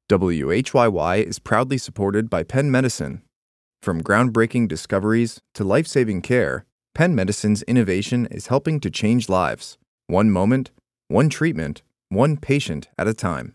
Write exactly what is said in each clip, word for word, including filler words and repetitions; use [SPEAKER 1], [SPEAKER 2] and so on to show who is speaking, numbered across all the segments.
[SPEAKER 1] W H Y Y is proudly supported by Penn Medicine. From groundbreaking discoveries to life-saving care, Penn Medicine's innovation is helping to change lives, one moment, one treatment, one patient at a time.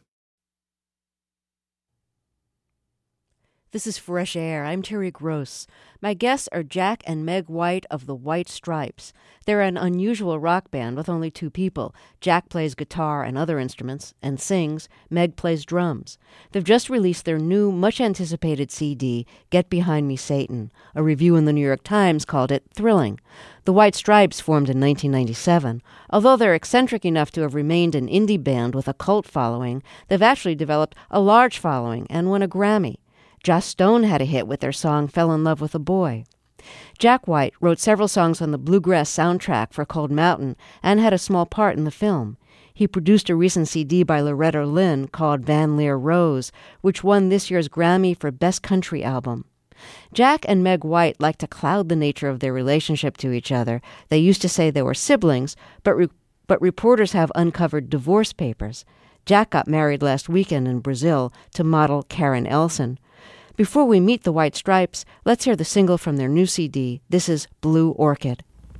[SPEAKER 2] This is Fresh Air. I'm Terry Gross. My guests are Jack and Meg White of the White Stripes. They're an unusual rock band with only two people. Jack plays guitar and other instruments and sings. Meg plays drums. They've just released their new, much-anticipated C D, Get Behind Me, Satan. A review in the New York Times called it thrilling. The White Stripes formed in nineteen ninety-seven. Although they're eccentric enough to have remained an indie band with a cult following, they've actually developed a large following and won a Grammy. Joss Stone had a hit with their song Fell in Love with a Boy. Jack White wrote several songs on the Bluegrass soundtrack for Cold Mountain and had a small part in the film. He produced a recent C D by Loretta Lynn called Van Leer Rose, which won this year's Grammy for Best Country Album. Jack and Meg White like to cloud the nature of their relationship to each other. They used to say they were siblings, but re- but reporters have uncovered divorce papers. Jack got married last weekend in Brazil to model Karen Elson. Before we meet the White Stripes, let's hear the single from their new C D. This is Blue Orchid.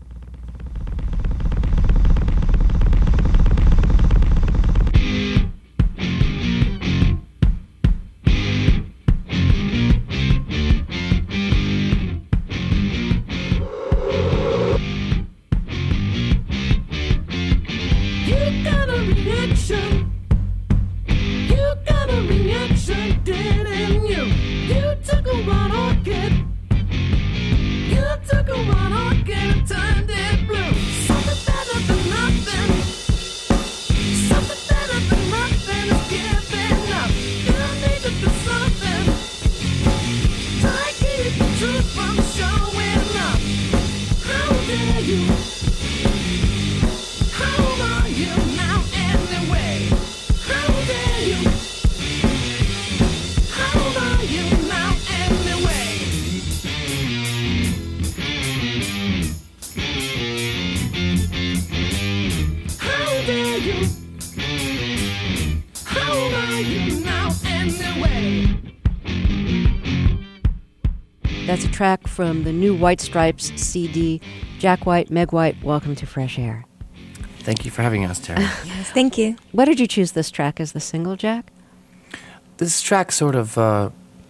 [SPEAKER 3] You got a reaction. You got a reaction, didn't you? You took a one orchid. You took a one orchid and turned it blue. Something better than nothing. Something better than nothing is giving up. You need to do something. Try to keep the truth from showing up. How dare you? How are you now anyway? How dare you?
[SPEAKER 2] That's a track from the new White Stripes C D. Jack White, Meg White, welcome to Fresh Air.
[SPEAKER 4] Thank you for having us, Terry.
[SPEAKER 5] Yes, thank you.
[SPEAKER 2] Why did you choose this track as the single, Jack?
[SPEAKER 4] This track sort of, uh,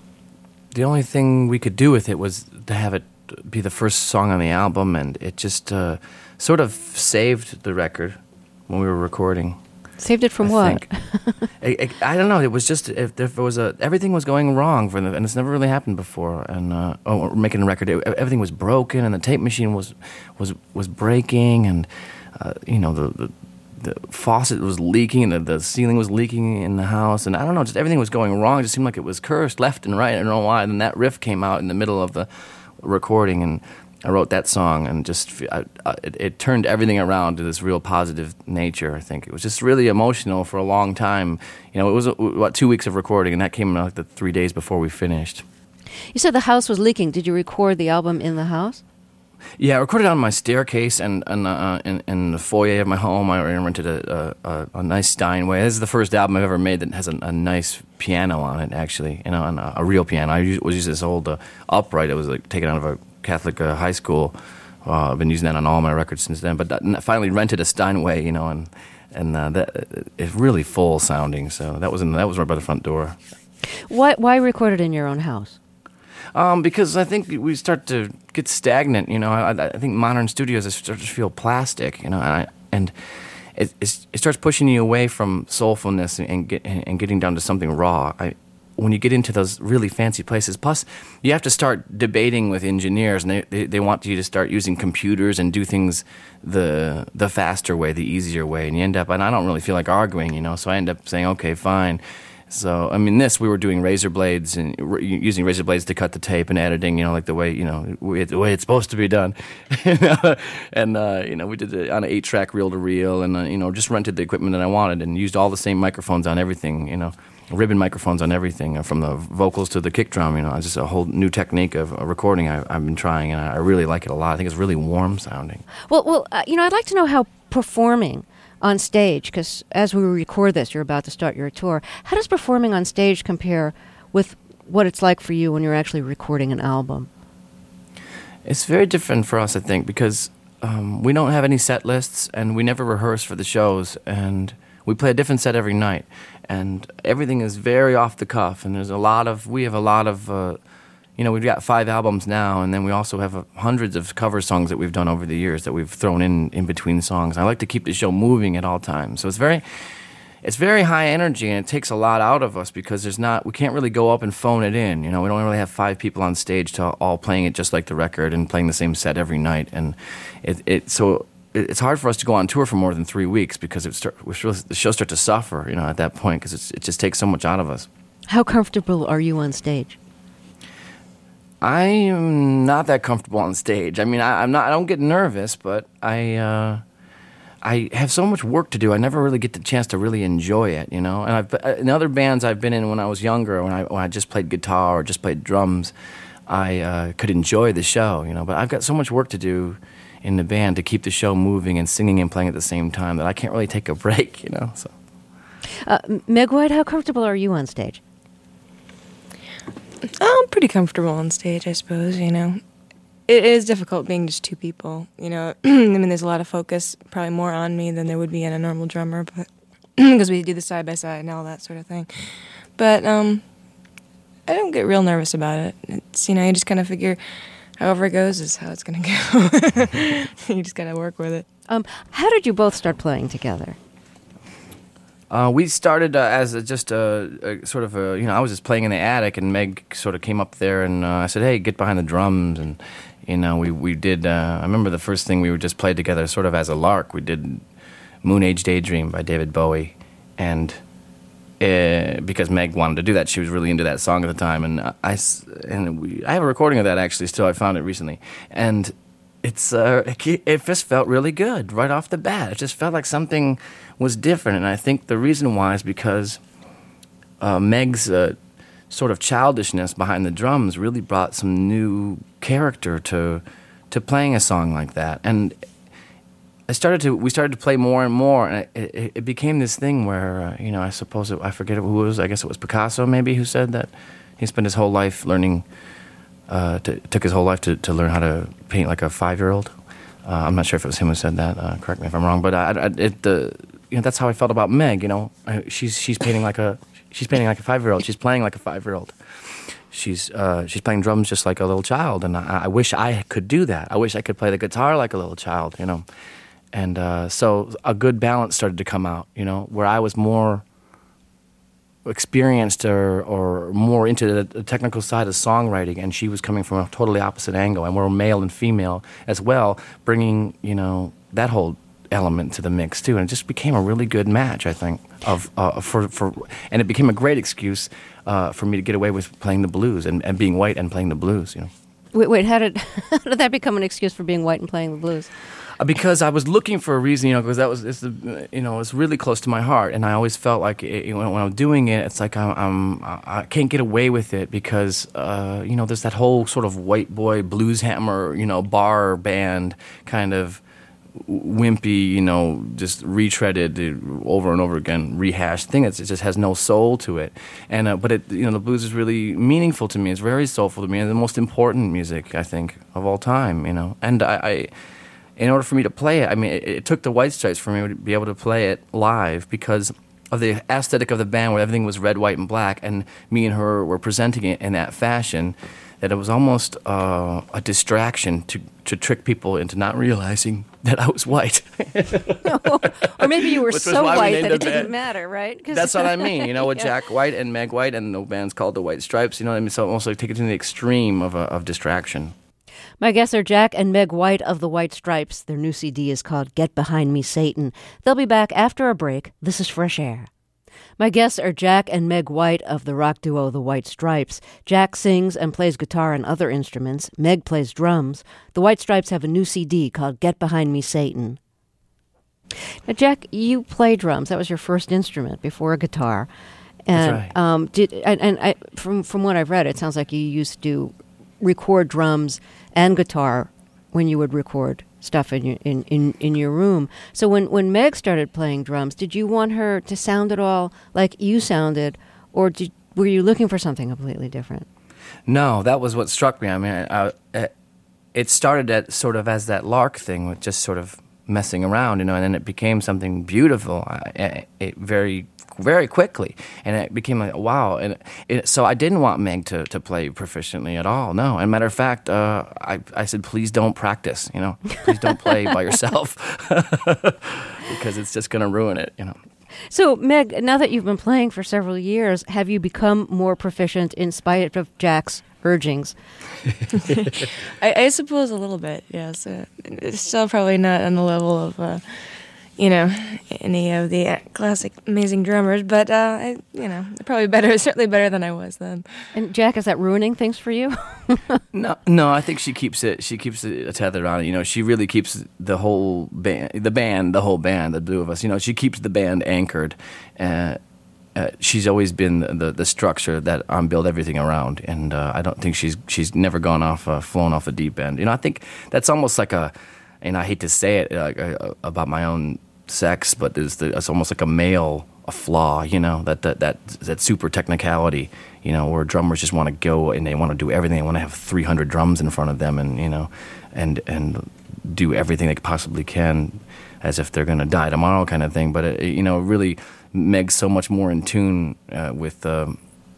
[SPEAKER 4] the only thing we could do with it was to have it be the first song on the album, and it just uh, sort of saved the record when we were recording.
[SPEAKER 2] Saved it from
[SPEAKER 4] I
[SPEAKER 2] what?
[SPEAKER 4] it, it, I don't know. It was just if there was a everything was going wrong for them, and it's never really happened before. And uh, oh, we're making a record. It, everything was broken, and the tape machine was was was breaking, and uh, you know the, the the faucet was leaking, and the, the ceiling was leaking in the house, and I don't know. Just everything was going wrong. It just seemed like it was cursed left and right. I don't know why. And then that riff came out in the middle of the recording, and I wrote that song, and just I, I, it, it turned everything around to this real positive nature. I think it was just really emotional for a long time. You know, it was about two weeks of recording, and that came like the three days before we finished.
[SPEAKER 2] You said the house was leaking. Did you record the album in the house?
[SPEAKER 4] Yeah, I recorded on my staircase and, and uh, in, in the foyer of my home. I rented a, a, a nice Steinway. This is the first album I've ever made that has a, a nice piano on it, actually, you know, and a, a real piano. I was using this old uh, upright. It was like taken out of a Catholic uh, high school. Uh, I've been using that on all my records since then. But I finally rented a Steinway, you know, and and uh, that it's really full sounding. So that was in, that was right by the front door.
[SPEAKER 2] Why why record it in your own house?
[SPEAKER 4] Um, because I think we start to get stagnant. You know, I, I think modern studios start to feel plastic. You know, and I, and it it's, it starts pushing you away from soulfulness and, and get and getting down to something raw. I. When you get into those really fancy places, plus you have to start debating with engineers, and they, they, they want you to start using computers and do things the the faster way, the easier way, and you end up, and I don't really feel like arguing, you know, so I end up saying, okay, fine. So, I mean, this, we were doing razor blades and r- using razor blades to cut the tape and editing, you know, like the way, you know, the way it's supposed to be done. and, uh, you know, we did it on an eight-track reel-to-reel and, uh, you know, just rented the equipment that I wanted and used all the same microphones on everything, you know. Ribbon microphones on everything, uh, from the vocals to the kick drum. You know, it's just a whole new technique of uh, recording I, I've been trying, and I, I really like it a lot. I think it's really warm sounding.
[SPEAKER 2] Well, well, uh, you know, I'd like to know how performing on stage? Because as we record this, you're about to start your tour. How does performing on stage compare with what it's like for you when you're actually recording an album?
[SPEAKER 4] It's very different for us, I think, because um, we don't have any set lists, and we never rehearse for the shows, and we play a different set every night, and everything is very off the cuff, and there's a lot of, we have a lot of, uh, you know, we've got five albums now, and then we also have uh, hundreds of cover songs that we've done over the years that we've thrown in in between songs. I like to keep the show moving at all times, so it's very... It's very high energy, and it takes a lot out of us because there's not, we can't really go up and phone it in. You know, we don't really have five people on stage to all playing it just like the record and playing the same set every night. And it, it so it, it's hard for us to go on tour for more than three weeks because it start, we really, the shows start to suffer, you know, at that point because it just takes so much out of us.
[SPEAKER 2] How comfortable are you on stage?
[SPEAKER 4] I am not that comfortable on stage. I mean, I, I'm not. I don't get nervous, but I. Uh, I have so much work to do. I never really get the chance to really enjoy it, you know. And I've in other bands I've been in when I was younger, when I when I just played guitar or just played drums, I uh, could enjoy the show, you know. But I've got so much work to do in the band to keep the show moving and singing and playing at the same time that I can't really take a break, you know. So,
[SPEAKER 2] uh, Meg White, how comfortable are you on stage?
[SPEAKER 5] I'm pretty comfortable on stage, I suppose. You know. It is difficult being just two people, you know. I mean, there's a lot of focus, probably more on me than there would be in a normal drummer, but because we do the side by side and all that sort of thing. But um, I don't get real nervous about it. It's, you know, you just kind of figure, however it goes is how it's going to go. You just got to work with it.
[SPEAKER 2] Um, how did you both start playing together?
[SPEAKER 4] Uh, we started uh, as a, just a, a sort of a, you know, I was just playing in the attic, and Meg sort of came up there, and uh, I said, hey, get behind the drums, and, you know, we, we did, uh, I remember the first thing we would just play together sort of as a lark. We did Moon Age Daydream by David Bowie, and uh, because Meg wanted to do that, she was really into that song at the time, and I, and we, I have a recording of that actually still, I found it recently, and it's, uh, it, it just felt really good right off the bat. It just felt like something was different, and I think the reason why is because uh, Meg's uh, sort of childishness behind the drums really brought some new character to to playing a song like that. And I started to we started to play more and more, and it, it, it became this thing where uh, you know, I suppose it, I forget who it was. I guess it was Picasso maybe who said that he spent his whole life learning. Uh, to, took his whole life to, to learn how to paint like a five-year-old. Uh, I'm not sure if it was him who said that. Uh, correct me if I'm wrong, but I, I, it, the you know, that's how I felt about Meg. You know, I, she's she's painting like a she's painting like a five-year-old. She's playing like a five-year-old. She's uh, she's playing drums just like a little child, and I, I wish I could do that. I wish I could play the guitar like a little child. You know, and uh, so a good balance started to come out. You know, where I was more experienced or, or more into the, the technical side of songwriting, and she was coming from a totally opposite angle, and we're male and female as well, bringing, you know, that whole element to the mix too, and it just became a really good match, I think, of uh, for for, and it became a great excuse uh, for me to get away with playing the blues and, and being white and playing the blues, you know.
[SPEAKER 2] Wait, wait, how did how did that become an excuse for being white and playing the blues?
[SPEAKER 4] Because I was looking for a reason, you know, because that was, it's the, you know, it's really close to my heart, and I always felt like it, when, when I'm doing it, it's like I'm, I'm I can't get away with it because, uh, you know, there's that whole sort of white boy blues hammer, you know, bar band kind of wimpy, you know, just retreaded over and over again, rehashed thing. It's, it just has no soul to it, and uh, but it, you know, the blues is really meaningful to me. It's very soulful to me, and the most important music I think of all time, you know, and I. I in order for me to play it, I mean, it, it took the White Stripes for me to be able to play it live because of the aesthetic of the band where everything was red, white, and black, and me and her were presenting it in that fashion that it was almost uh, a distraction to, to trick people into not realizing that I was white.
[SPEAKER 2] Or maybe you were
[SPEAKER 4] Which
[SPEAKER 2] so white that it
[SPEAKER 4] band.
[SPEAKER 2] didn't matter, right?
[SPEAKER 4] That's what I mean, you know, with
[SPEAKER 2] Yeah.
[SPEAKER 4] Jack White and Meg White, and the band's called the White Stripes, you know what I mean? So almost like take it to the extreme of, a, of distraction.
[SPEAKER 2] My guests are Jack and Meg White of the White Stripes. Their new C D is called Get Behind Me, Satan. They'll be back after a break. This is Fresh Air. My guests are Jack and Meg White of the rock duo The White Stripes. Jack sings and plays guitar and other instruments. Meg plays drums. The White Stripes have a new C D called Get Behind Me, Satan. Now, Jack, you play drums. That was your first instrument before a guitar. And,
[SPEAKER 4] That's right.
[SPEAKER 2] Um, did and, and I, from from what I've read, it sounds like you used to record drums and guitar when you would record stuff in your in, in, in your room. So when, when Meg started playing drums, did you want her to sound at all like you sounded, or did, were you looking for something completely different?
[SPEAKER 4] No, that was what struck me. I mean, I, I, it started at sort of as that lark thing, with just sort of messing around, you know, and then it became something beautiful. I, it very, very quickly, and it became like wow. And it, so I didn't want Meg to, to play proficiently at all. No, and matter of fact, uh, I I said, please don't practice. You know, please don't play by yourself because it's just going to ruin it. You know.
[SPEAKER 2] So, Meg, now that you've been playing for several years, have you become more proficient in spite of Jack's urgings?
[SPEAKER 5] I, I suppose a little bit, yes. Uh, it's still probably not on the level of, uh, you know, any of the classic amazing drummers, but, uh, I, you know, probably better, certainly better than I was then.
[SPEAKER 2] And, Jack, is that ruining things for you?
[SPEAKER 4] No, no. I think she keeps it. She keeps it tethered on it. You know, she really keeps the whole band, the band, the whole band, the two of us. You know, she keeps the band anchored. Uh, uh, she's always been the, the the structure that I'm built everything around, and uh, I don't think she's she's never gone off, uh, flown off the deep end. You know, I think that's almost like a, and I hate to say it uh, uh, about my own sex, but it's, the, it's almost like a male a flaw. You know, that that that that super technicality. You know, where drummers just want to go and they want to do everything. They want to have three hundred drums in front of them, and you know, and and do everything they possibly can, as if they're going to die tomorrow, kind of thing. But it, you know, really, Meg's so much more in tune uh, with uh,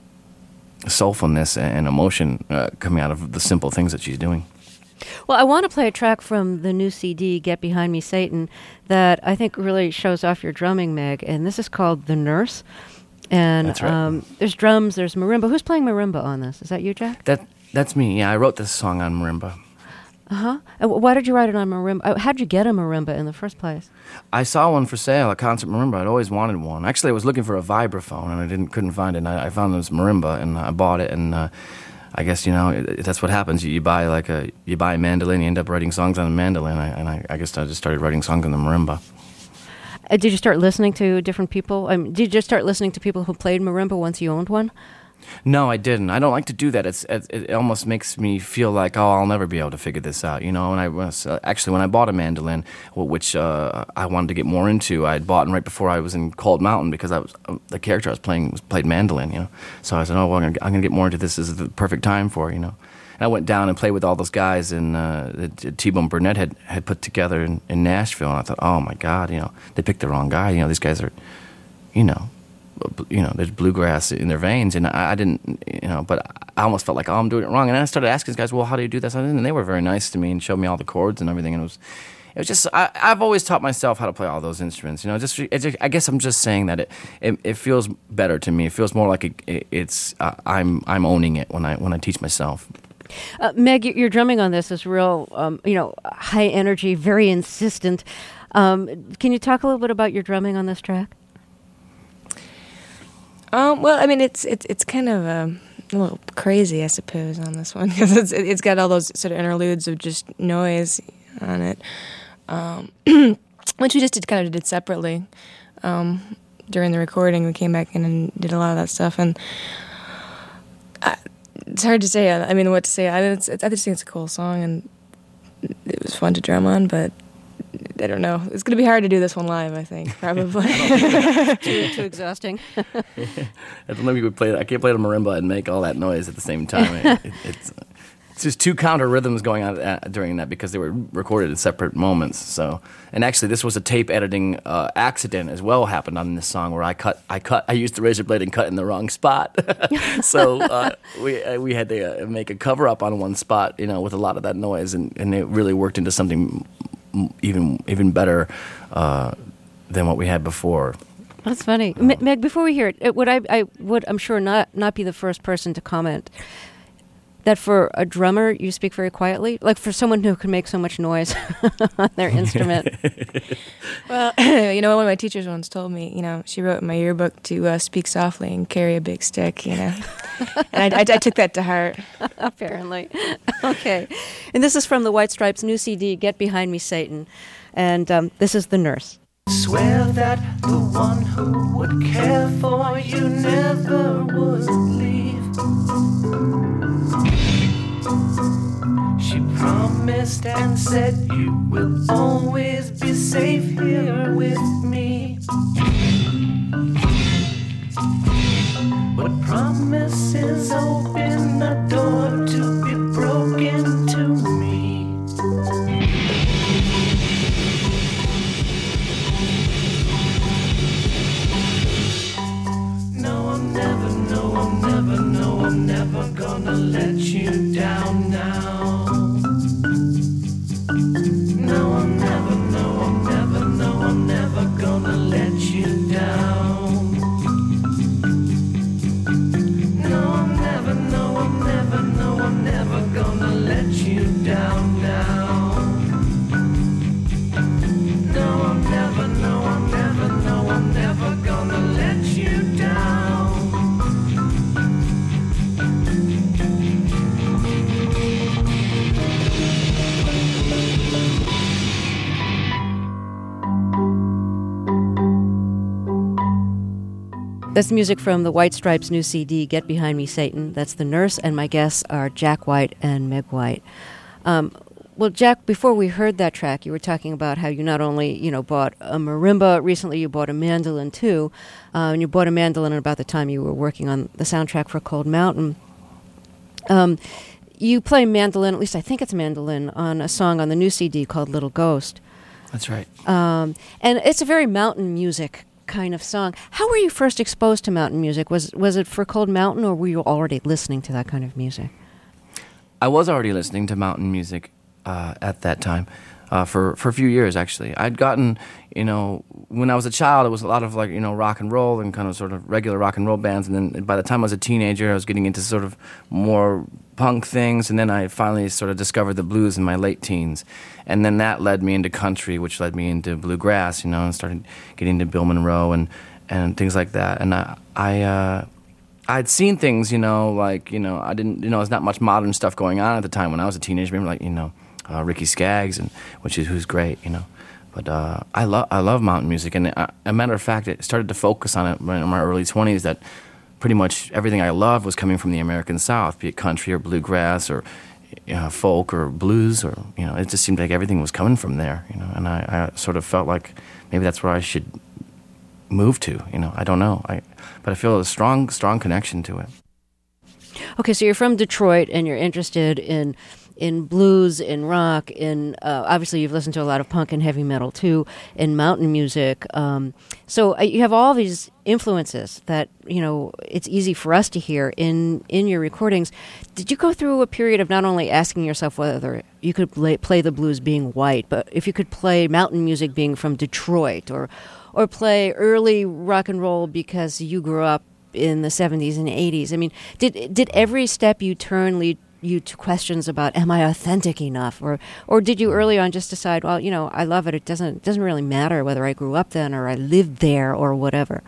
[SPEAKER 4] soulfulness and emotion uh, coming out of the simple things that she's doing.
[SPEAKER 2] Well, I want to play a track from the new C D, Get Behind Me, Satan, that I think really shows off your drumming, Meg, and this is called The Nurse. And
[SPEAKER 4] That's right.
[SPEAKER 2] um, there's drums, there's marimba. Who's playing marimba on this? Is that you, Jack?
[SPEAKER 4] That that's me. Yeah, I wrote this song on marimba.
[SPEAKER 2] Uh-huh. And why did you write it on marimba? How did you get a marimba in the first place?
[SPEAKER 4] I saw one for sale, a concert marimba. I'd always wanted one. Actually, I was looking for a vibraphone, and I didn't couldn't find it. And I, I found this marimba, and I bought it. And uh, I guess you know it, that's what happens. You, you buy like a you buy a mandolin, you end up writing songs on a mandolin. I, and I, I guess I just started writing songs on the marimba.
[SPEAKER 2] Uh, did you start listening to different people? Um, did you just start listening to people who played marimba once you owned one?
[SPEAKER 4] No, I didn't. I don't like to do that. It's it, it almost makes me feel like, oh, I'll never be able to figure this out. You know, and I was uh, actually when I bought a mandolin, which uh, I wanted to get more into, I had bought it right before I was in Cold Mountain because I was uh, the character I was playing was played mandolin. You know, so I said, oh, well, I'm gonna, I'm gonna get more into this. This is the perfect time for it, you know. And I went down and played with all those guys in, uh, that T-Bone Burnett had, had put together in, in Nashville, and I thought, oh my God, you know, they picked the wrong guy. You know, these guys are, you know. You know, there's bluegrass in their veins, and I, I didn't, you know, but I almost felt like, oh, I'm doing it wrong. And then I started asking these guys, well, how do you do this? And they were very nice to me and showed me all the chords and everything. And it was, it was just, I, I've always taught myself how to play all those instruments. You know, just, it just I guess I'm just saying that it, it, it feels better to me. It feels more like it, it, it's, uh, I'm, I'm owning it when I, when I teach myself.
[SPEAKER 2] Uh, Meg, your drumming on this is real, um, you know, high energy, very insistent. Um, can you talk a little bit about your drumming on this track?
[SPEAKER 5] Um, well, I mean, it's it's it's kind of um, a little crazy, I suppose, on this one because it's it's got all those sort of interludes of just noise on it, um, which we just did kind of did separately um, during the recording. We came back in and did a lot of that stuff, and I, it's hard to say. I mean, what to say? I it's, it's, I just think it's a cool song, and it was fun to drum on, but. I don't know. It's going to be hard to do this one live, I think, probably.
[SPEAKER 2] too, too exhausting.
[SPEAKER 4] I don't know if you could play. I can't play the marimba and make all that noise at the same time. It, it, it's it's just two counter rhythms going on at, during that because they were recorded at separate moments. So, and actually, this was a tape editing uh, accident as well happened on this song where I cut, I cut, I used the razor blade and cut in the wrong spot. so uh, we uh, we had to uh, make a cover up on one spot, you know, with a lot of that noise, and, and it really worked into something even even better uh, than what we had before.
[SPEAKER 2] That's funny. Uh, M- Meg, before we hear it, it would I, I would I'm sure not not be the first person to comment that for a drummer you speak very quietly, like for someone who can make so much noise on their instrument.
[SPEAKER 5] Well, you know, one of my teachers once told me, you know, she wrote in my yearbook to uh, speak softly and carry a big stick, you know, and I, I, I took that to heart.
[SPEAKER 2] Apparently. Okay. And this is from the White Stripes' new C D, Get Behind Me, Satan. And um, this is The Nurse.
[SPEAKER 3] Swear that the one who would care for you never would leave. She promised promised and said you will always be safe here with me. But promises open a door to be broken to me. No, I'm never, no, I'm never, no, I'm never gonna let you down now. No, I'm never, no, I'm never, no, I'm never gonna let you down. No, I'm never, no, I'm never, no, I'm never gonna let you down now. No, I'm never, no, I'm never, no, I'm never gonna let you down.
[SPEAKER 2] That's music from the White Stripes' new C D, Get Behind Me, Satan. That's The Nurse, and my guests are Jack White and Meg White. Um, well, Jack, before we heard that track, you were talking about how you not only, you know, bought a marimba, recently you bought a mandolin too, uh, and you bought a mandolin at about the time you were working on the soundtrack for Cold Mountain. Um, you play mandolin, at least I think it's mandolin, on a song on the new C D called Little Ghost.
[SPEAKER 4] That's right.
[SPEAKER 2] Um, and it's a very mountain music kind of song. How were you first exposed to mountain music? Was was it for Cold Mountain, or were you already listening to that kind of music?
[SPEAKER 4] I was already listening to mountain music uh, at that time, uh, for for a few years actually. I'd gotten, you know, when I was a child, it was a lot of like, you know, rock and roll and kind of sort of regular rock and roll bands, and then by the time I was a teenager, I was getting into sort of more punk things, and then I finally sort of discovered the blues in my late teens. And then that led me into country, which led me into bluegrass, you know, and started getting into Bill Monroe and, and things like that. And I, I, uh, I'd seen things, you know, like, you know, I didn't, you know, there's not much modern stuff going on at the time when I was a teenager. Remember, like, you know, uh, Ricky Skaggs, and which is who's great, you know. But uh, I love, I love mountain music, and uh, a matter of fact, it started to focus on it in my early twenties. That pretty much everything I loved was coming from the American South, be it country or bluegrass or you know, folk or blues, or, you know, it just seemed like everything was coming from there, you know, and I, I sort of felt like maybe that's where I should move to, you know, I don't know, I, but I feel a strong, strong connection to it.
[SPEAKER 2] Okay, so you're from Detroit, and you're interested in in blues, in rock, in uh, obviously you've listened to a lot of punk and heavy metal too, in mountain music. Um, so uh, you have all these influences that, you know, it's easy for us to hear in in your recordings. Did you go through a period of not only asking yourself whether you could play, play the blues being white, but if you could play mountain music being from Detroit, or or play early rock and roll because you grew up in the seventies and eighties? I mean, did did every step you turn lead you to questions about, am I authentic enough, or or did you early on just decide, well, you know, I love it, it doesn't doesn't really matter whether I grew up then or I lived there or whatever?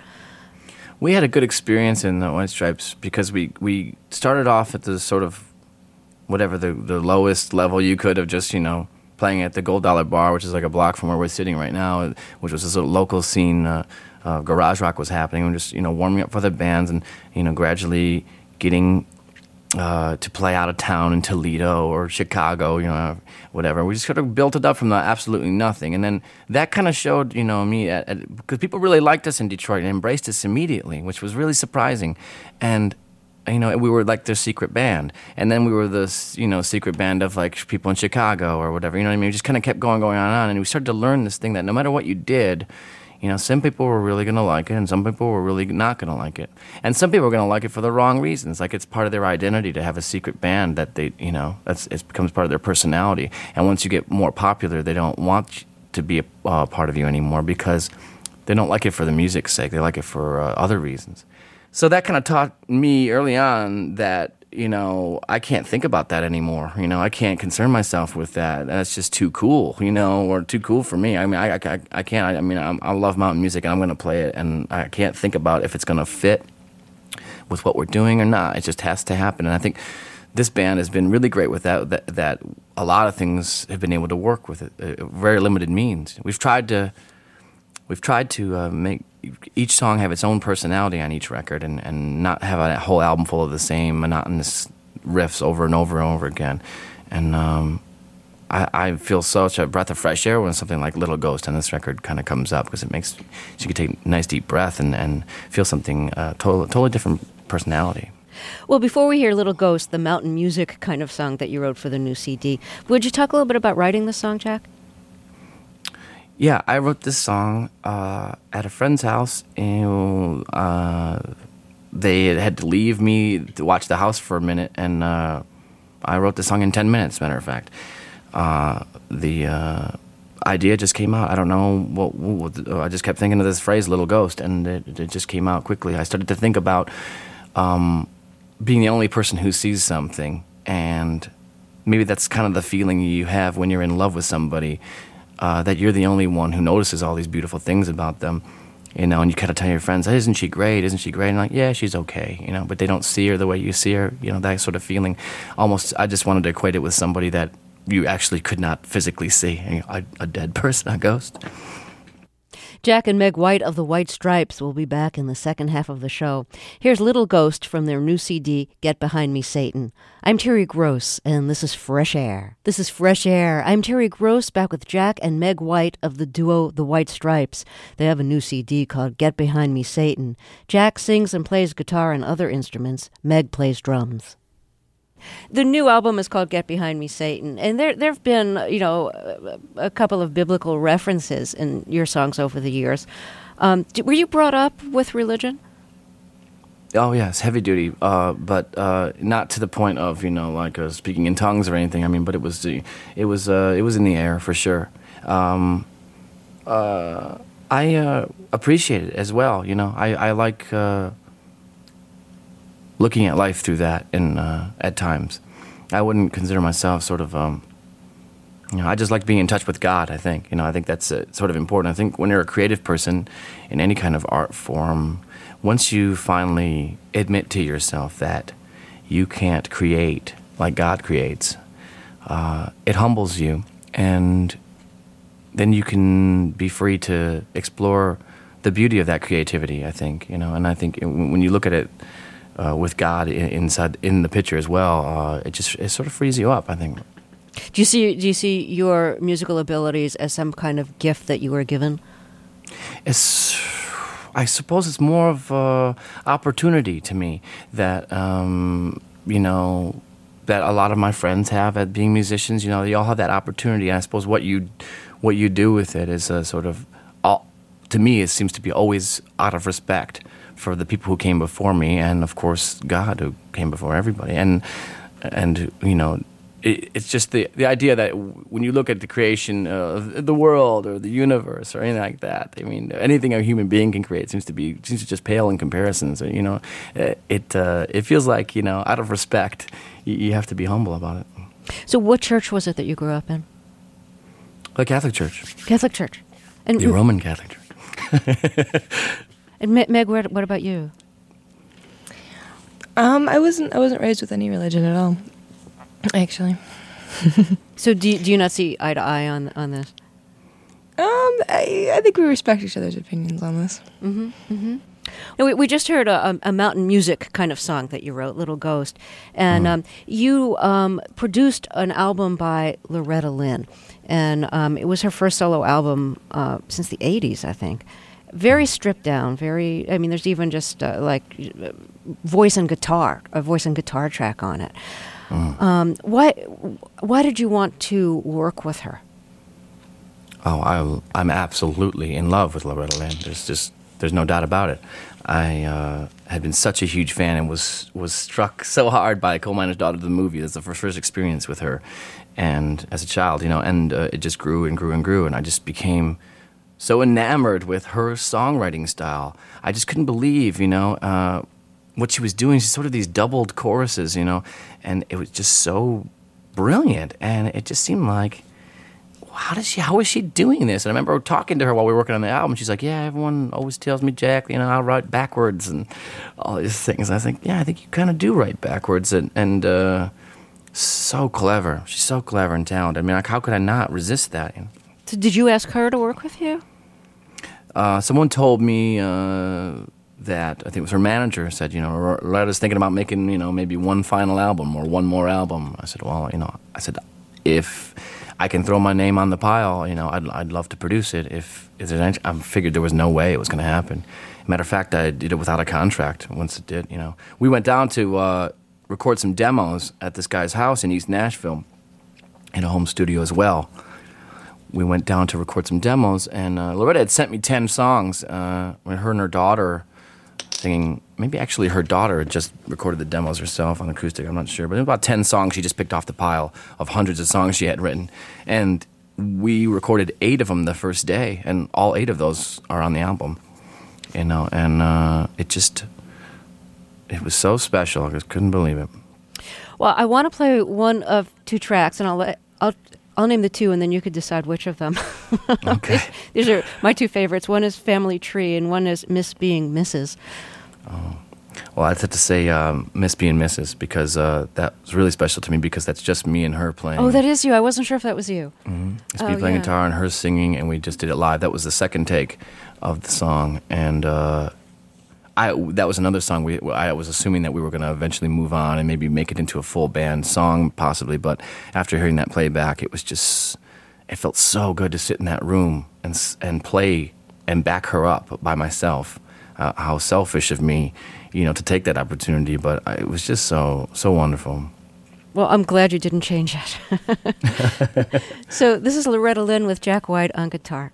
[SPEAKER 4] We had a good experience in the White Stripes because we we started off at the sort of whatever the the lowest level you could have, just, you know, playing at the Gold Dollar Bar, which is like a block from where we're sitting right now, which was this little local scene. uh, uh, garage rock was happening. We were just, you know, warming up for the bands, and, you know, gradually getting Uh, to play out of town in Toledo or Chicago, you know, whatever. We just sort of built it up from the absolutely nothing. And then that kind of showed, you know, me, at, at, because people really liked us in Detroit and embraced us immediately, which was really surprising. And, you know, we were like their secret band. And then we were the, you know, secret band of like people in Chicago or whatever, you know what I mean? We just kind of kept going, going on and on. And we started to learn this thing that no matter what you did, you know, some people were really going to like it, and some people were really not going to like it. And some people were going to like it for the wrong reasons. Like, it's part of their identity to have a secret band that they, you know, that's it becomes part of their personality. And once you get more popular, they don't want to be a uh, part of you anymore because they don't like it for the music's sake. They like it for uh, other reasons. So that kind of taught me early on that, you know, I can't think about that anymore. You know, I can't concern myself with that. That's just too cool, you know, or too cool for me. I mean, I, I, I can't. I, I mean, I'm, I love mountain music, and I'm going to play it, and I can't think about if it's going to fit with what we're doing or not. It just has to happen. And I think this band has been really great with that, that, that a lot of things have been able to work with it, uh, very limited means. We've tried to, we've tried to uh, make each song have its own personality on each record, and, and not have a whole album full of the same monotonous riffs over and over and over again. And um, I, I feel such a breath of fresh air when something like Little Ghost on this record kind of comes up, because it makes you can take a nice deep breath and, and feel something uh, totally, totally different personality.
[SPEAKER 2] Well, before we hear Little Ghost, the mountain music kind of song that you wrote for the new C D, would you talk a little bit about writing this song, Jack?
[SPEAKER 4] Yeah, I wrote this song uh, at a friend's house, and uh, they had to leave me to watch the house for a minute, and uh, I wrote the song in ten minutes, as a matter of fact. Uh, the uh, idea just came out. I don't know what, what, I just kept thinking of this phrase, Little Ghost, and it, it just came out quickly. I started to think about um, being the only person who sees something, and maybe that's kind of the feeling you have when you're in love with somebody, uh, that you're the only one who notices all these beautiful things about them, you know, and you kind of tell your friends, hey, isn't she great, isn't she great, and like, yeah, she's okay, you know, but they don't see her the way you see her, you know, that sort of feeling. Almost, I just wanted to equate it with somebody that you actually could not physically see, you know, a, a dead person, a ghost.
[SPEAKER 2] Jack and Meg White of the White Stripes will be back in the second half of the show. Here's Little Ghost from their new C D, Get Behind Me, Satan. I'm Terry Gross, and this is Fresh Air. This is Fresh Air. I'm Terry Gross, back with Jack and Meg White of the duo The White Stripes. They have a new C D called Get Behind Me, Satan. Jack sings and plays guitar and other instruments. Meg plays drums. The new album is called Get Behind Me, Satan, and there there have been, you know, a, a couple of biblical references in your songs over the years. Um, d- were you brought up with religion?
[SPEAKER 4] Oh yes, heavy duty, uh, but uh, not to the point of, you know, like uh, speaking in tongues or anything. I mean, but it was the, it was uh, it was in the air for sure. Um, uh, I uh, appreciate it as well. You know, I I like. Uh, looking at life through that in, uh, at times. I wouldn't consider myself sort of, um, you know, I just like being in touch with God, I think. You know, I think that's uh, sort of important. I think when you're a creative person in any kind of art form, once you finally admit to yourself that you can't create like God creates, uh, it humbles you, and then you can be free to explore the beauty of that creativity, I think. You know, and I think when you look at it, Uh, with God inside in the picture as well, uh, it just it sort of frees you up, I think.
[SPEAKER 2] Do you see do you see your musical abilities as some kind of gift that you were given?
[SPEAKER 4] It's, I suppose it's more of a opportunity to me that um, you know, that a lot of my friends have at being musicians. You know, they all have that opportunity, and I suppose what you what you do with it is a sort of, all, to me, it seems to be always out of respect for the people who came before me, and of course God, who came before everybody, and and you know, it, it's just the the idea that when you look at the creation of the world or the universe or anything like that, I mean, anything a human being can create seems to be seems to just pale in comparison. So, you know, it uh, it feels like, you know, out of respect, you, you have to be humble about it.
[SPEAKER 2] So, what church was it that you grew up in?
[SPEAKER 4] The Catholic Church.
[SPEAKER 2] Catholic Church, and
[SPEAKER 4] the Roman Catholic Church.
[SPEAKER 2] And Meg, what, what about you?
[SPEAKER 5] Um, I wasn't. I wasn't raised with any religion at all, actually.
[SPEAKER 2] So, do you, do you not see eye to eye on on this?
[SPEAKER 5] Um, I, I think we respect each other's opinions on this.
[SPEAKER 2] Mm-hmm. Mm-hmm. No, we, we just heard a, a mountain music kind of song that you wrote, Little Ghost, and mm. um, you um, produced an album by Loretta Lynn, and um, it was her first solo album uh, since the eighties, I think. Very stripped down, very, I mean, there's even just uh, like voice and guitar, a voice and guitar track on it. Mm. Um, why, why did you want to work with her?
[SPEAKER 4] Oh, I, I'm absolutely in love with Loretta Lynn. There's just, there's no doubt about it. I uh, had been such a huge fan and was was struck so hard by Coal Miner's Daughter, the movie. That's the first, first experience with her, and as a child, you know, and uh, it just grew and grew and grew, and I just became so enamored with her songwriting style. I just couldn't believe, you know, uh, what she was doing. She's sort of these doubled choruses, you know, and it was just so brilliant, and it just seemed like, how does she, how is she doing this? And I remember talking to her while we were working on the album. She's like, yeah, everyone always tells me, Jack, you know, I'll write backwards and all these things. And I think, yeah, I think you kind of do write backwards. And, and uh, so clever. She's so clever and talented. I mean, like, how could I not resist that? You know?
[SPEAKER 2] So did you ask her to work with you?
[SPEAKER 4] Uh, someone told me uh, that, I think it was her manager, said, you know, Loretta's thinking about making, you know, maybe one final album or one more album. I said, well, you know, I said, if I can throw my name on the pile. You know, I'd I'd love to produce it if if there's any, I figured there was no way it was going to happen. Matter of fact, I did it without a contract. Once it did, you know, we went down to uh, record some demos at this guy's house in East Nashville, in a home studio as well. We went down to record some demos, and uh, Loretta had sent me ten songs. Uh, when her and her daughter singing, maybe actually her daughter had just recorded the demos herself on acoustic, I'm not sure, but it was about ten songs she just picked off the pile of hundreds of songs she had written. And we recorded eight of them the first day, and all eight of those are on the album. You know, and uh, it just, it was so special. I just couldn't believe it.
[SPEAKER 2] Well, I want to play one of two tracks, and I'll let, I'll I'll name the two, and then you could decide which of them.
[SPEAKER 4] Okay.
[SPEAKER 2] these, these are my two favorites. One is Family Tree, and one is Miss Being Missus
[SPEAKER 4] Oh. Well, I'd have to say um, Miss Being Missus because uh, that was really special to me because that's just me and her playing.
[SPEAKER 2] Oh, that is you. I wasn't sure if that was you.
[SPEAKER 4] Mm-hmm. It's
[SPEAKER 2] Oh,
[SPEAKER 4] me playing
[SPEAKER 2] yeah.
[SPEAKER 4] guitar and her singing, and we just did it live. That was the second take of the song, and uh, I that was another song. We I was assuming that we were going to eventually move on and maybe make it into a full band song, possibly. But after hearing that playback, it was just it felt so good to sit in that room and s- and play and back her up by myself. Uh, how selfish of me, you know, to take that opportunity, but I, it was just so so wonderful.
[SPEAKER 2] Well, I'm glad you didn't change it. So this is Loretta Lynn with Jack White on guitar.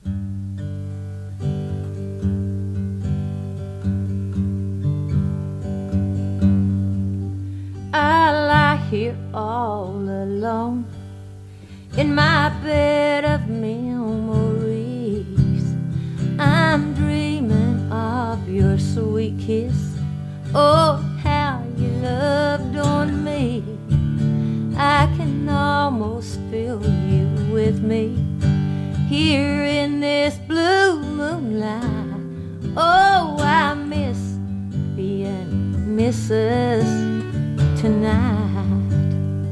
[SPEAKER 6] I lie here all alone in my bed of memories. I'm dreaming of your sweet kiss. Oh, how you loved on me. I can almost feel you with me here in this blue moonlight. Oh, I miss being Missus tonight.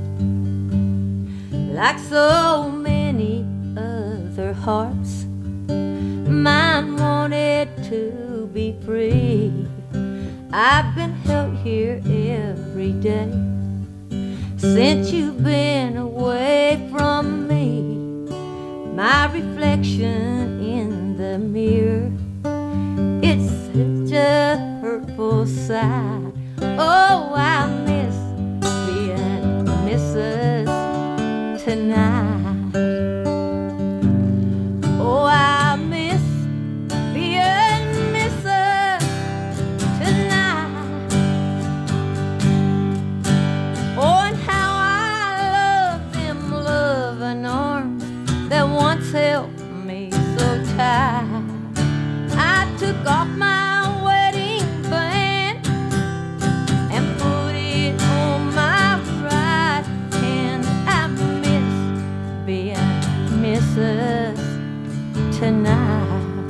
[SPEAKER 6] Like so many other hearts, mine wanted to be free. I've been held here every day since you've been away from me. My reflection in the mirror, it's such a hurtful sight. Oh, I miss being Missus tonight. Oh, I miss being Missus tonight. Oh, and how I love them loving arms that once held me so tight. I took off my wedding band and put it on my right hand. I miss being Missus tonight.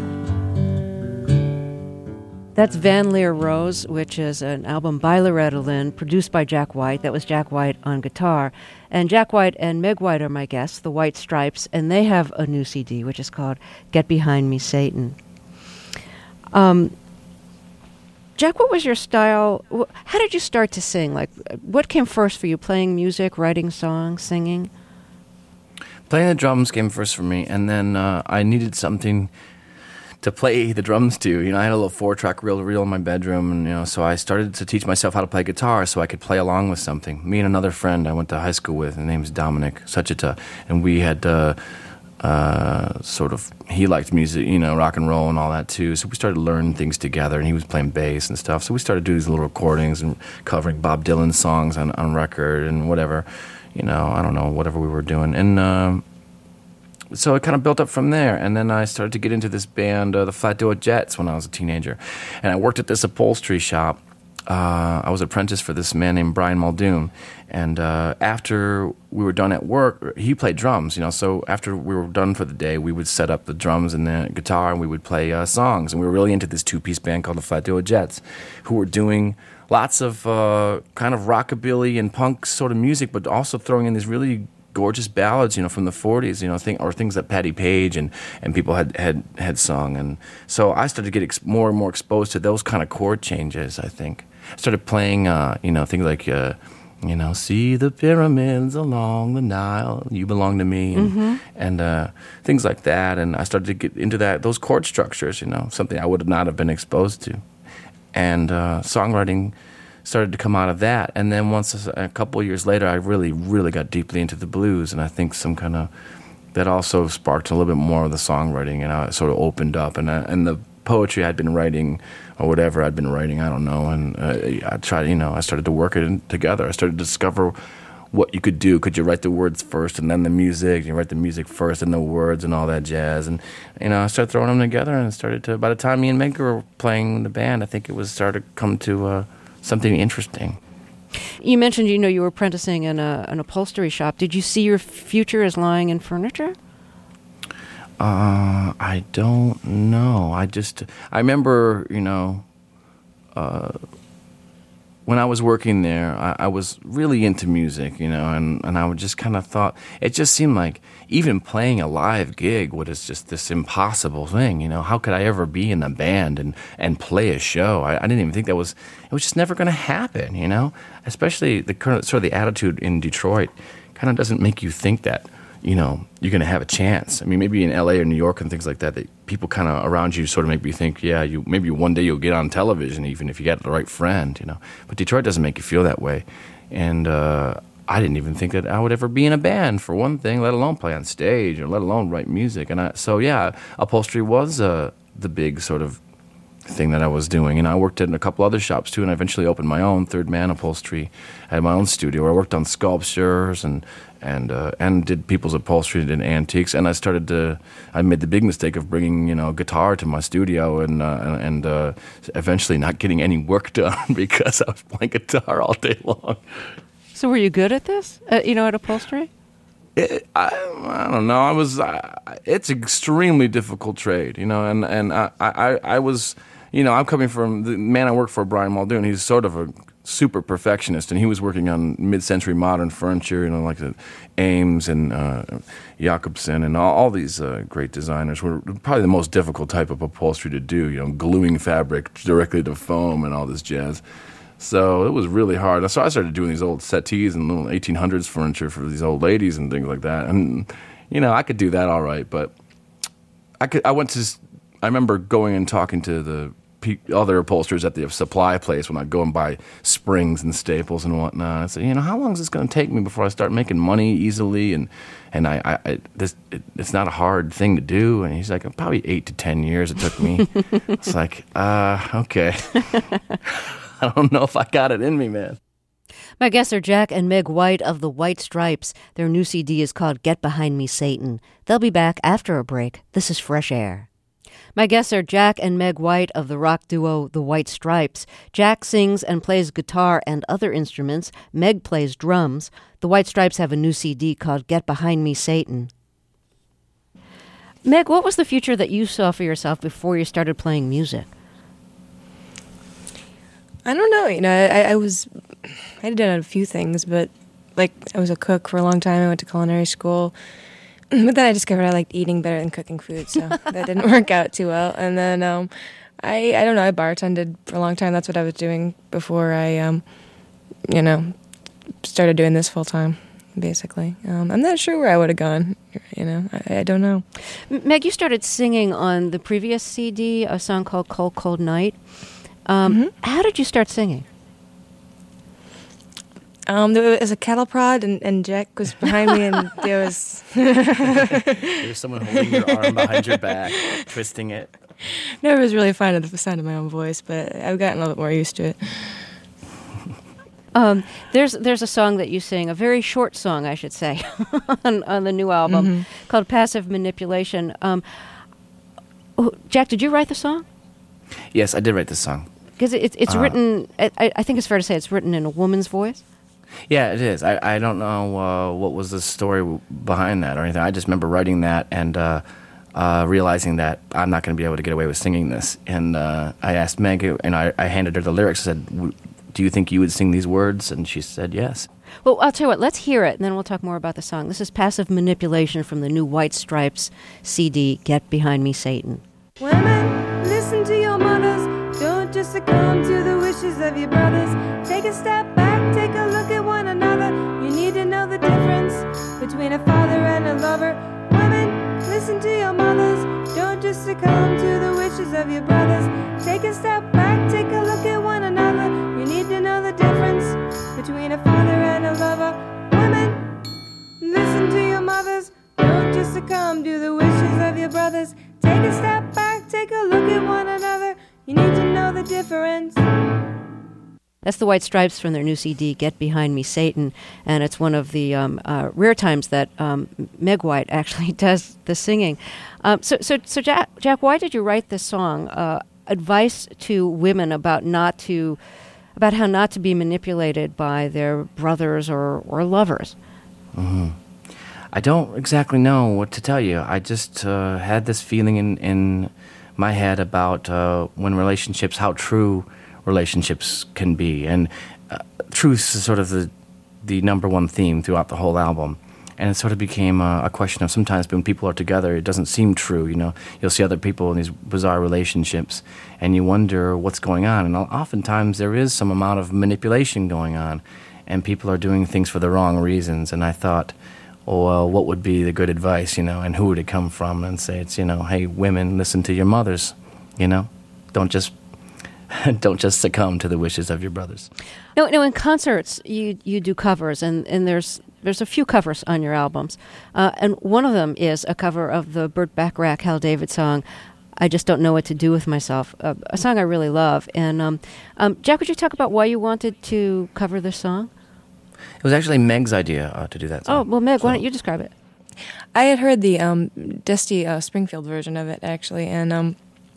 [SPEAKER 2] That's Van Leer Rose, which is an album by Loretta Lynn, produced by Jack White. That was Jack White on guitar. And Jack White and Meg White are my guests, the White Stripes, and they have a new C D, which is called Get Behind Me, Satan. Um, Jack, what was your style? Wh- How did you start to sing? Like, what came first for you? Playing music, writing songs, singing?
[SPEAKER 4] Playing the drums came first for me, and then uh, I needed something to play the drums to. You know, I had a little four-track reel reel in my bedroom, and you know, so I started to teach myself how to play guitar so I could play along with something. Me and another friend I went to high school with, his name's Dominic Suchita, and we had uh, uh, sort of, he liked music, you know, rock and roll and all that too, so we started learning things together, and he was playing bass and stuff, so we started doing these little recordings and covering Bob Dylan songs on, on record and whatever, you know, I don't know, whatever we were doing, and um, so it kind of built up from there, and then I started to get into this band, uh, the Flatdoor Jets, when I was a teenager, and I worked at this upholstery shop. Uh, I was apprentice for this man named Brian Muldoon, and uh, after we were done at work, he played drums, you know, so after we were done for the day, we would set up the drums and the guitar, and we would play uh, songs, and we were really into this two-piece band called the Flatdoor Jets, who were doing lots of uh, kind of rockabilly and punk sort of music, but also throwing in these really gorgeous ballads, you know, from the forties, you know, thing, or things that Patti Page and, and people had, had, had sung. And so I started to get ex- more and more exposed to those kind of chord changes, I think. I started playing, uh, you know, things like uh, you know, see the pyramids along the Nile, you belong to me, and,
[SPEAKER 2] Mm-hmm.
[SPEAKER 4] and uh, things like that. And I started to get into that those chord structures, you know, something I would not have been exposed to. And uh, songwriting started to come out of that. And then once, a couple of years later, I really, really got deeply into the blues. And I think some kind of, that also sparked a little bit more of the songwriting, and I sort of opened up. And, I, and the poetry I'd been writing, or whatever I'd been writing, I don't know. And uh, I tried, you know, I started to work it in, together. I started to discover what you could do. Could you write the words first and then the music? You write the music first and the words and all that jazz. And, you know, I started throwing them together, and started to, by the time me and Meg were playing the band, I think it was started to come to uh, something interesting.
[SPEAKER 2] You mentioned, you know, you were apprenticing in a, an upholstery shop. Did you see your future as lying in furniture?
[SPEAKER 4] Uh, I don't know. I just, I remember, you know, uh, when I was working there, I, I was really into music, you know, and, and I would just kind of thought, it just seemed like even playing a live gig was just this impossible thing, you know. How could I ever be in a band and, and play a show? I, I didn't even think that was, it was just never going to happen, you know. Especially the current, sort of the attitude in Detroit kind of doesn't make you think that, you know, you're going to have a chance. I mean, maybe in L A or New York and things like that, that people kind of around you sort of make you think, yeah, you maybe one day you'll get on television, even if you got the right friend, you know. But Detroit doesn't make you feel that way. And uh, I didn't even think that I would ever be in a band, for one thing, let alone play on stage, or let alone write music. And I, so, yeah, upholstery was uh, the big sort of thing that I was doing. And I worked in a couple other shops, too, and I eventually opened my own Third Man Upholstery. I had my own studio where I worked on sculptures and and uh, and did people's upholstery and antiques. And I started to, I made the big mistake of bringing, you know, guitar to my studio, and uh, and uh, eventually not getting any work done because I was playing guitar all day long.
[SPEAKER 2] So were you good at this, uh, you know, at upholstery?
[SPEAKER 4] It, I, I don't know. I was. I, it's an extremely difficult trade, you know, and and I, I, I was, you know, I'm coming from the man I work for, Brian Muldoon. He's sort of a super perfectionist, and he was working on mid-century modern furniture, you know, like the Ames and uh, Jacobson and all, all these uh, great designers. Were probably the most difficult type of upholstery to do, you know, gluing fabric directly to foam and all this jazz. So it was really hard. So I started doing these old settees and little eighteen hundreds furniture for these old ladies and things like that. And, you know, I could do that all right, but I could. I went to, I remember going and talking to the other upholsterers at the supply place when I'd go and buy springs and staples and whatnot. I said, you know, how long is this going to take me before I start making money easily? And and I, I, I this it, it's not a hard thing to do. And he's like, probably eight to ten years it took me. It's like, uh, okay. I don't know if I got it in me, man.
[SPEAKER 2] My guests are Jack and Meg White of the White Stripes. Their new C D is called Get Behind Me, Satan. They'll be back after a break. This is Fresh Air. My guests are Jack and Meg White of the rock duo The White Stripes. Jack sings and plays guitar and other instruments. Meg plays drums. The White Stripes have a new C D called Get Behind Me, Satan. Meg, what was the future that you saw for yourself before you started playing music?
[SPEAKER 5] I don't know. You know, I, I was, I did a few things, but like I was a cook for a long time. I went to culinary school, but then I discovered I liked eating better than cooking food, so that didn't work out too well. And then um, I, I don't know. I bartended for a long time. That's what I was doing before I, um, you know, started doing this full time. Basically, um, I'm not sure where I would have gone. You know, I, I don't know.
[SPEAKER 2] Meg, you started singing on the previous C D, a song called "Cold Cold Night." Um, mm-hmm. How did you start singing?
[SPEAKER 5] Um, there was a cattle prod, and, and Jack was behind me, and there was
[SPEAKER 4] there was someone holding your arm behind your back, twisting it.
[SPEAKER 5] No, it was really fun at the sound of my own voice, but I've gotten a little bit more used to it.
[SPEAKER 2] Um, there's there's a song that you sing, a very short song, I should say, on, on the new album mm-hmm. called "Passive Manipulation." Um, oh, Jack, did you write the song?
[SPEAKER 4] Yes, I did write this song.
[SPEAKER 2] Because it, it's it's uh, written, I, I think it's fair to say it's written in a woman's voice.
[SPEAKER 4] Yeah, it is. I, I don't know uh, what was the story behind that or anything. I just remember writing that and uh, uh, realizing that I'm not going to be able to get away with singing this. And uh, I asked Meg, and I, I handed her the lyrics. I said, do you think you would sing these words? And she said yes.
[SPEAKER 2] Well, I'll tell you what, let's hear it, and then we'll talk more about the song. This is Passive Manipulation from the new White Stripes C D, Get Behind Me, Satan.
[SPEAKER 7] Women, listen to your mothers. Don't just succumb to the wishes of your brothers. Take a step back, take a look at one another. between a father and a lover. Women, listen to your mothers. Don't just succumb to the wishes of your brothers. Take a step back, take a look at one another. You need to know the difference between a father and a lover. Women, listen to your mothers. Don't just succumb to the wishes of your brothers. Take a step back, take a look at one another. You need to know the difference.
[SPEAKER 2] That's the White Stripes from their new C D, Get Behind Me, Satan. And it's one of the um, uh, rare times that um, Meg White actually does the singing. Um, so, so, so Jack, Jack, why did you write this song? Uh, advice to women about not to, about how not to be manipulated by their brothers or, or lovers.
[SPEAKER 4] Mm-hmm. I don't exactly know what to tell you. I just uh, had this feeling in, in my head about uh, when relationships, how true relationships can be. And uh, truth is sort of the, the number one theme throughout the whole album. And it sort of became a, a question of sometimes when people are together, it doesn't seem true. You know, you'll see other people in these bizarre relationships, and you wonder what's going on. And oftentimes there is some amount of manipulation going on, and people are doing things for the wrong reasons. And I thought, oh, well, what would be the good advice, you know, and who would it come from? And say it's, you know, hey, women, listen to your mothers, you know, don't just don't just succumb to the wishes of your brothers.
[SPEAKER 2] No, no. In concerts, you you do covers, and, and there's there's a few covers on your albums, uh, and one of them is a cover of the Burt Bacharach Hal David song, "I Just Don't Know What to Do with Myself," uh, a song I really love. And um, um, Jack, would you talk about why you wanted to cover this song?
[SPEAKER 4] It was actually Meg's idea uh, to do that song.
[SPEAKER 2] Oh, well, Meg,
[SPEAKER 4] so.
[SPEAKER 2] why don't you describe it?
[SPEAKER 5] I had heard the um, Dusty uh, Springfield version of it, actually, and um,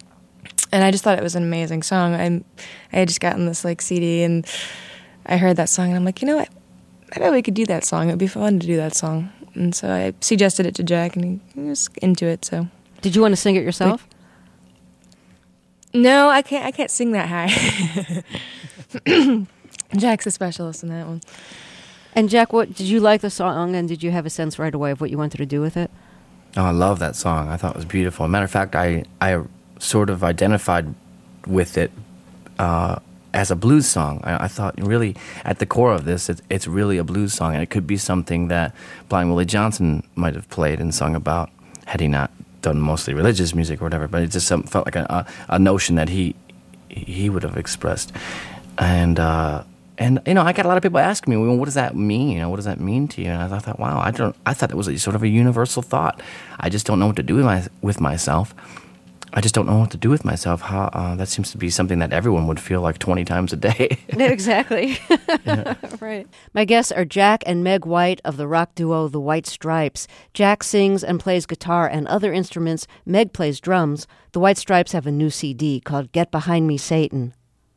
[SPEAKER 5] and I just thought it was an amazing song. I I had just gotten this like C D, and I heard that song, and I'm like, you know what? I bet we could do that song. It would be fun to do that song. And so I suggested it to Jack, and he, he was into it. So,
[SPEAKER 2] did you want to sing it yourself?
[SPEAKER 5] Like, no, I can't. I can't sing that high. Jack's a specialist in that one.
[SPEAKER 2] And Jack, what did you like the song, and did you have a sense right away of what you wanted to do with it?
[SPEAKER 4] Oh, I love that song. I thought it was beautiful. Matter of fact, I I sort of identified with it uh, as a blues song. I, I thought really at the core of this, it's, it's really a blues song, and it could be something that Blind Willie Johnson might have played and sung about had he not done mostly religious music or whatever. But it just some, felt like a, a, a notion that he he would have expressed. And uh, and you know, I got a lot of people asking me, well, what does that mean? You know, what does that mean to you? And I thought, wow, I don't. I thought it was a, sort of a universal thought. I just don't know what to do with, my, with myself. I just don't know what to do with myself. How uh, that seems to be something that everyone would feel like twenty times a day.
[SPEAKER 2] Exactly. Right. My guests are Jack and Meg White of the rock duo The White Stripes. Jack sings and plays guitar and other instruments. Meg plays drums. The White Stripes have a new C D called Get Behind Me, Satan.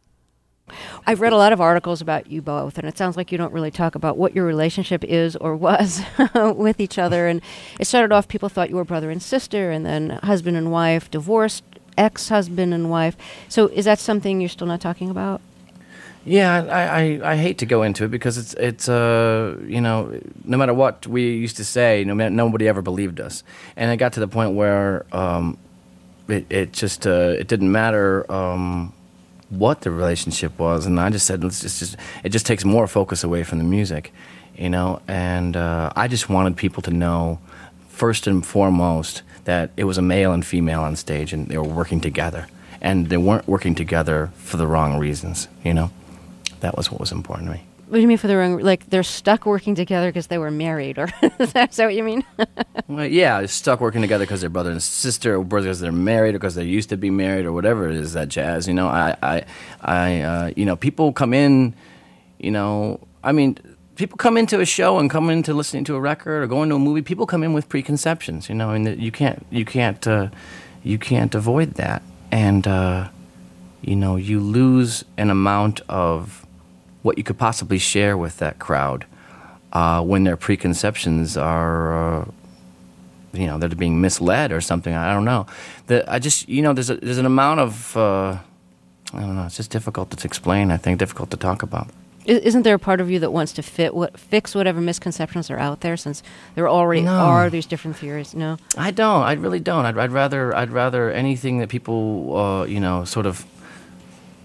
[SPEAKER 2] I've read a lot of articles about you both, and it sounds like you don't really talk about what your relationship is or was with each other. And it started off, people thought you were brother and sister, and then husband and wife, divorced, ex-husband and wife. So is that something you're still not talking about?
[SPEAKER 4] Yeah, I, I, I hate to go into it because it's it's uh you know, no matter what we used to say, no matter, nobody ever believed us, and it got to the point where um it it just uh, it didn't matter um. what the relationship was, and I just said, let's just, just it just takes more focus away from the music, you know, and uh, I just wanted people to know, first and foremost, that it was a male and female on stage, and they were working together, and they weren't working together for the wrong reasons, you know. That was what was important to me.
[SPEAKER 2] What do you mean for the wrong, like they're stuck working together because they were married, or is that, is that what you mean?
[SPEAKER 4] Well, yeah, they're stuck working together because they're brother and sister, or because they're married, or because they used to be married, or whatever it is, that jazz. You know, I, I, I uh, you know, people come in, you know, I mean, people come into a show and come into listening to a record or going to a movie. People come in with preconceptions, you know, and you can't, you can't, uh, you can't avoid that, and uh, you know, you lose an amount of what you could possibly share with that crowd uh, when their preconceptions are, uh, you know, they're being misled or something. I don't know. The, I just, you know, there's a, there's an amount of, uh, I don't know. It's just difficult to explain. I think difficult to talk about.
[SPEAKER 2] Isn't there a part of you that wants to fit what fix whatever misconceptions are out there, since there already
[SPEAKER 4] No.
[SPEAKER 2] are these different theories? No,
[SPEAKER 4] I don't. I really don't. I'd, I'd rather, I'd rather anything that people, uh, you know, sort of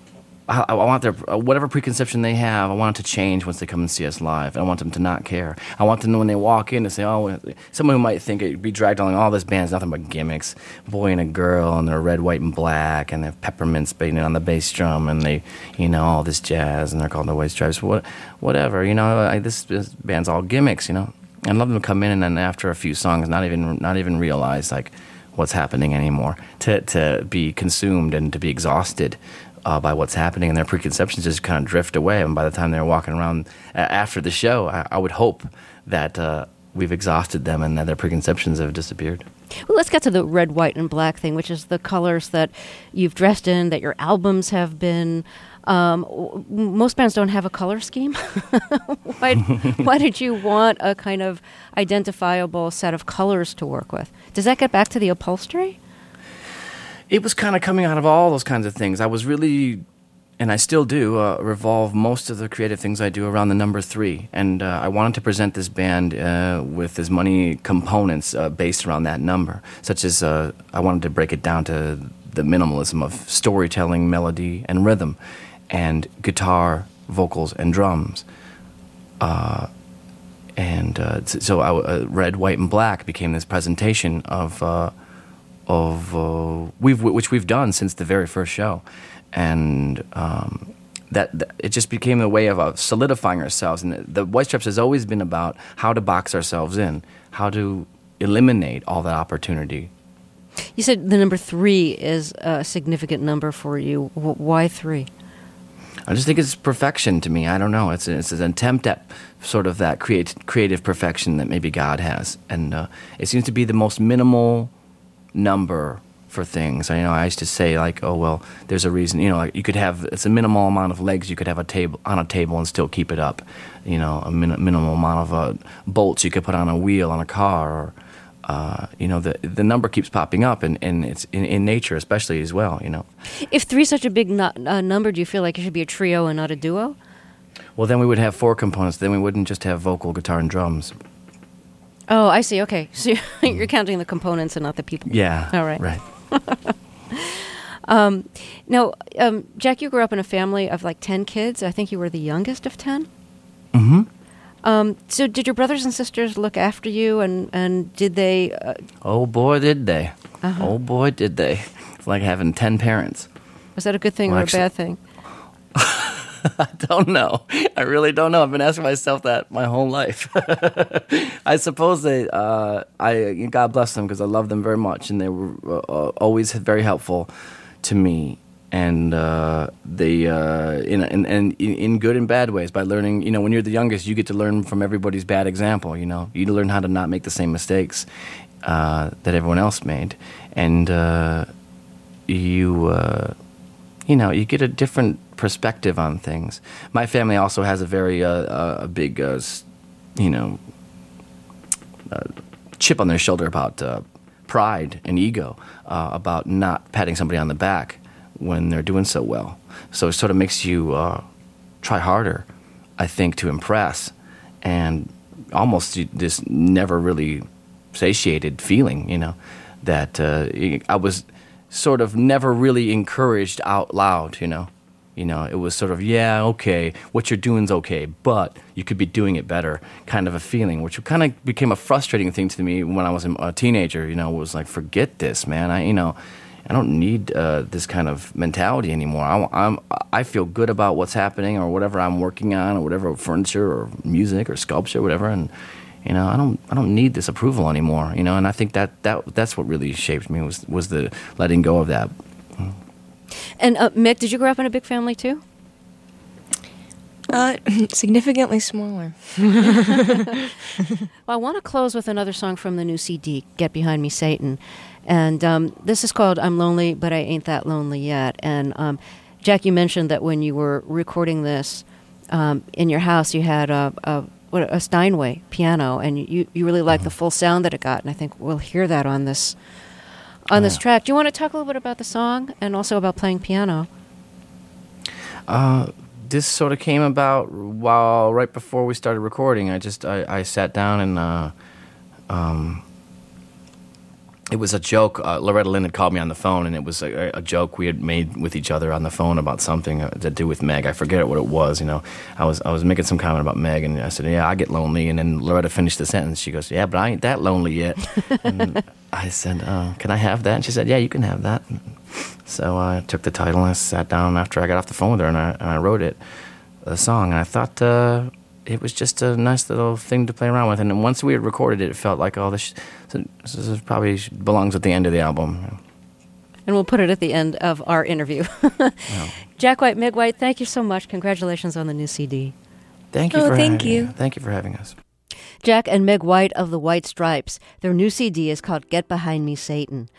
[SPEAKER 4] I, I want their whatever preconception they have. I want it to change once they come and see us live. I want them to not care. I want them to, when they walk in to say, "Oh, someone who might think it'd be dragged along. All this band's nothing but gimmicks. Boy and a girl, and they're red, white, and black, and they have peppermints beating on the bass drum, and they, you know, all this jazz, and they're called the White Stripes. What, whatever, you know. I, this, this band's all gimmicks, you know. I'd love them to come in and then after a few songs, not even not even realize like what's happening anymore. To to be consumed and to be exhausted." Uh, by what's happening, and their preconceptions just kind of drift away. And by the time they're walking around uh, after the show, I, I would hope that uh, we've exhausted them and that their preconceptions have disappeared.
[SPEAKER 2] Well, let's get to the red, white, and black thing, which is the colors that you've dressed in, that your albums have been. Um, w- most bands don't have a color scheme. why, why did you want a kind of identifiable set of colors to work with? Does that get back to the upholstery?
[SPEAKER 4] It was kind of coming out of all those kinds of things. I was really, and I still do, uh, revolve most of the creative things I do around the number three. And uh, I wanted to present this band uh, with as many components uh, based around that number, such as uh, I wanted to break it down to the minimalism of storytelling, melody, and rhythm, and guitar, vocals, and drums. Uh, and uh, so I, uh, red, white, and black became this presentation of... Uh, of uh, we've which we've done since the very first show, and um, that, that it just became a way of uh, solidifying ourselves. And the, the White Stripes has always been about how to box ourselves in, how to eliminate all that opportunity.
[SPEAKER 2] You said the number three is a significant number for you. W- why three?
[SPEAKER 4] I just think it's perfection to me. I don't know. It's it's an attempt at sort of that create, creative perfection that maybe God has, and uh, it seems to be the most minimal number for things. I you know I used to say like, oh well, there's a reason. You know, like you could have it's a minimal amount of legs you could have a table on a table and still keep it up. You know, a min- minimal amount of uh, bolts you could put on a wheel on a car. Or, uh, you know, the the number keeps popping up, and, and it's in, in nature especially as well. You know,
[SPEAKER 2] if three's such a big no- uh, number, do you feel like it should be a trio and not a duo?
[SPEAKER 4] Well, then we would have four components. Then we wouldn't just have vocal, guitar, and drums.
[SPEAKER 2] Oh, I see. Okay, so you're, you're counting the components and not the people.
[SPEAKER 4] Yeah.
[SPEAKER 2] All right.
[SPEAKER 4] Right.
[SPEAKER 2] um, now, um, Jack, you grew up in a family of like ten kids. I think you were the youngest of ten.
[SPEAKER 4] Mm-hmm.
[SPEAKER 2] Um, so, did your brothers and sisters look after you, and and did they? Uh,
[SPEAKER 4] oh boy, did they!
[SPEAKER 2] Uh-huh.
[SPEAKER 4] Oh boy, did they! It's like having ten parents.
[SPEAKER 2] Was that a good thing
[SPEAKER 4] well,
[SPEAKER 2] or
[SPEAKER 4] actually,
[SPEAKER 2] a bad thing?
[SPEAKER 4] I don't know. I really don't know. I've been asking myself that my whole life. I suppose they, uh, I God bless them because I love them very much, and they were uh, always very helpful to me. And uh, they, uh, in, in, in in good and bad ways, by learning. You know, when you're the youngest, you get to learn from everybody's bad example. You know, you learn how to not make the same mistakes uh, that everyone else made, and uh, you. Uh, You know, you get a different perspective on things. My family also has a very uh, uh, a big, uh, you know, uh, chip on their shoulder about uh, pride and ego, uh, about not patting somebody on the back when they're doing so well. So it sort of makes you uh, try harder, I think, to impress, and almost this never really satiated feeling, you know, that uh, I was sort of never really encouraged out loud, you know. You know, it was sort of, yeah, okay, what you're doing's okay, but you could be doing it better, kind of a feeling, which kind of became a frustrating thing to me when I was a teenager, you know. It was like, forget this, man. I, you know, I don't need uh, this kind of mentality anymore. I, I'm, I feel good about what's happening or whatever I'm working on or whatever, furniture or music or sculpture, whatever, and you know, I don't, I don't need this approval anymore. You know, and I think that, that that's what really shaped me was was the letting go of that.
[SPEAKER 2] And uh, Mick, did you grow up in a big family too?
[SPEAKER 5] Uh, significantly smaller.
[SPEAKER 2] Well, I want to close with another song from the new C D, Get Behind Me, Satan. And um, this is called I'm Lonely, But I Ain't That Lonely Yet. And um, Jack, you mentioned that when you were recording this um, in your house, you had a, a, what, a Steinway piano, and you, you really liked the full sound that it got. And I think we'll hear that on this on this track. Do you want to talk a little bit about the song and also about playing piano?
[SPEAKER 4] Uh, this sort of came about while right before we started recording. I just I, I sat down and uh, um, it was a joke. Uh, Loretta Lynn had called me on the phone, and it was a, a joke we had made with each other on the phone about something uh, to do with Meg. I forget what it was. You know, I was I was making some comment about Meg, and I said, "Yeah, I get lonely." And then Loretta finished the sentence. She goes, "Yeah, but I ain't that lonely yet." And I said, uh, "Can I have that?" And she said, "Yeah, you can have that." So I took the title and I sat down after I got off the phone with her, and I and I wrote it, the song. And I thought. Uh, It was just a nice little thing to play around with, and then once we had recorded it, it felt like, oh, this, this is probably belongs at the end of the album.
[SPEAKER 2] And we'll put it at the end of our interview.
[SPEAKER 4] Well,
[SPEAKER 2] Jack White, Meg White, thank you so much. Congratulations on the new C D.
[SPEAKER 4] thank you
[SPEAKER 5] Oh,
[SPEAKER 4] for
[SPEAKER 5] thank
[SPEAKER 4] having,
[SPEAKER 5] you.
[SPEAKER 4] Thank you for having us.
[SPEAKER 2] Jack and Meg White of the White Stripes. Their new C D is called Get Behind Me, Satan.